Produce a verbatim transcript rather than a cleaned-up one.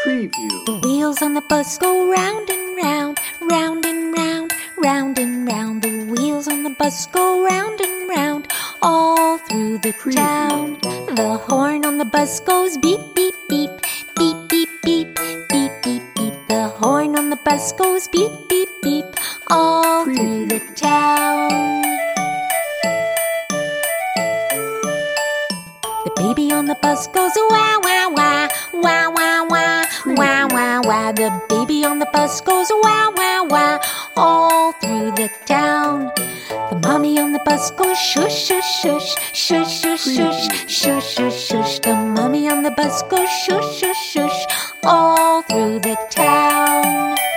Preview. The wheels on the bus go round and round, round and round, round and round. The wheels on the bus go round and round, all through the Preview. town. The horn on the bus goes beep, beep, beep, beep, beep, beep, beep, beep, beep. The horn on the bus goes beep, beep, beep, all through the town. The baby on the bus goes wah, wah, wah, wah, wah, wah, wah, wah, wah. The baby on the bus goes wah, wah, wah, all through the town. The mommy on the bus goes shush, shush, shush, shush, shush, shush, shush, shush, shush. The mommy on the bus goes shush, shush, shush, all through the town.